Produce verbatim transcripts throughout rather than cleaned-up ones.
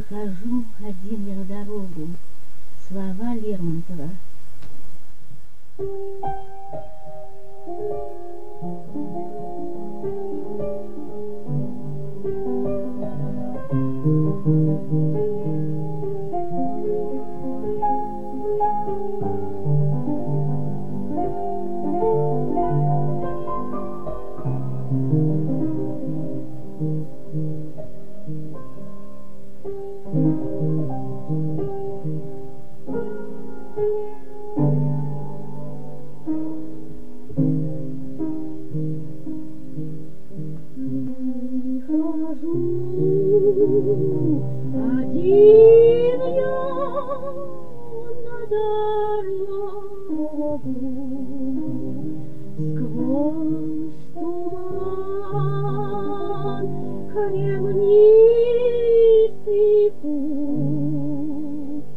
Выхожу один я на дорогу. Слова Лермонтова. Один я на дорогу, сквозь туман кремнистый путь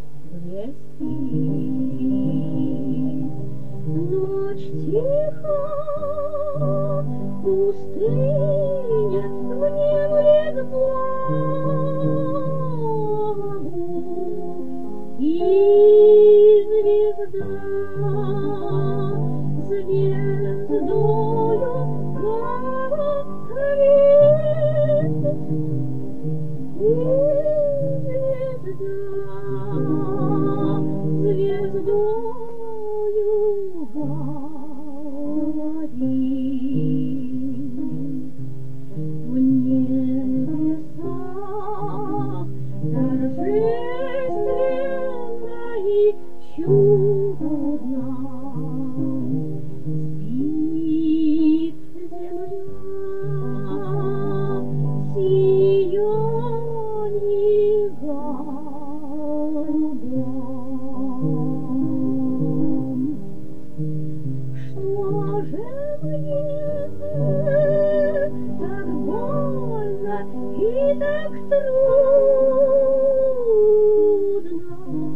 блестит. Ночь тиха, пустыня внемлет Богу, и звезда звездою горит, и звезда звездою горит. В небесах торжественно и чудно спит земля в сиянии голубом. Что же мне так больно и так трудно?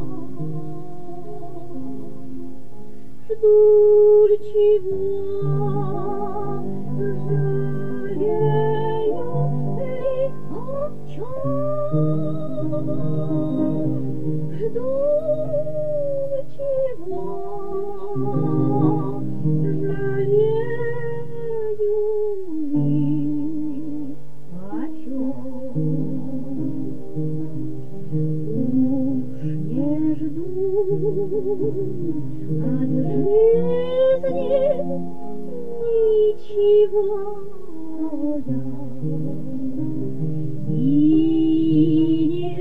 Жду ли чего, жалею ли о чем? Жду ли чего, жалею ли о чем? Уж не жду от жизни ничего я, и не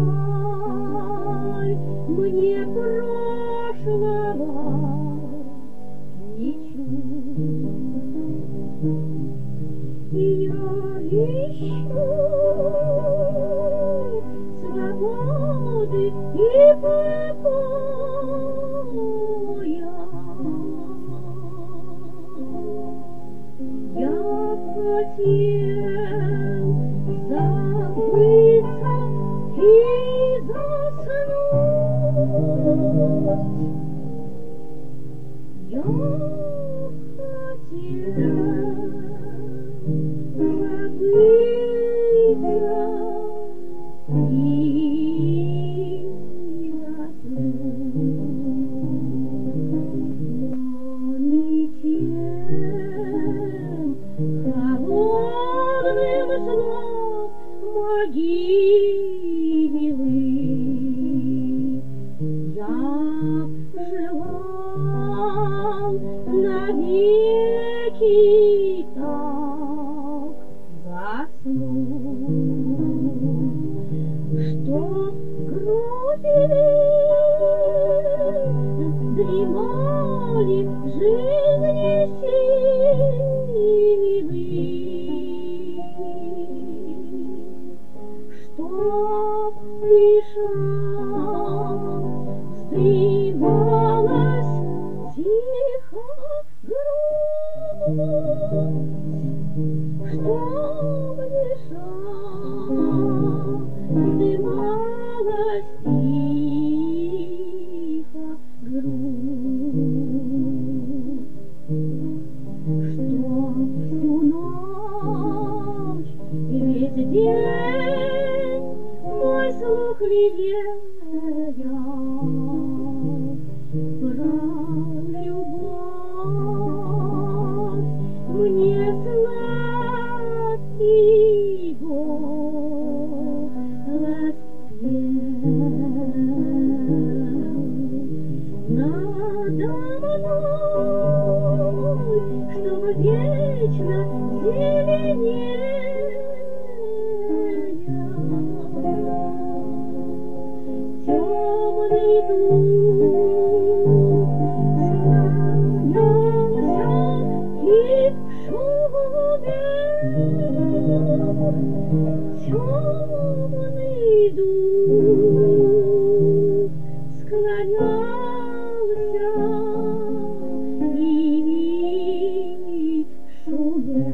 жаль мне прошлого ничего. И я ищу свободы и покоя. Я хотел забыться и заснуть. Я хотел забыться и заснуть. Но не тем холодным сном могилы я желал навеки так заснуть, чтоб груди дремали жизни силы, чтоб душа вздымалась тихо грудь, чтоб душа вздымалась тихо грудь, чтоб всю ночь и весь день мой слух Темный дух склонялся и шумя.